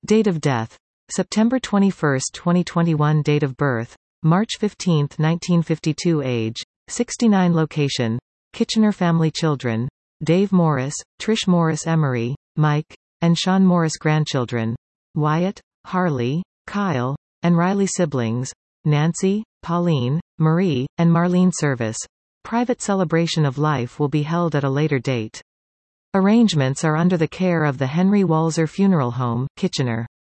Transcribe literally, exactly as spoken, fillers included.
Date of death: September twenty-first, twenty twenty-one. Date of birth: March fifteenth, nineteen fifty-two. Age: sixty-nine. Location: Kitchener. Family. Children: Dave Morris, Trish Morris Emery, Mike, and Sean Morris. Grandchildren: Wyatt, Harley, Kyle, and Riley. Siblings: Nancy, Pauline, Marie, and Marlene. Service: Private celebration of life will be held at a later date. Arrangements are under the care of the Henry Walser Funeral Home, Kitchener.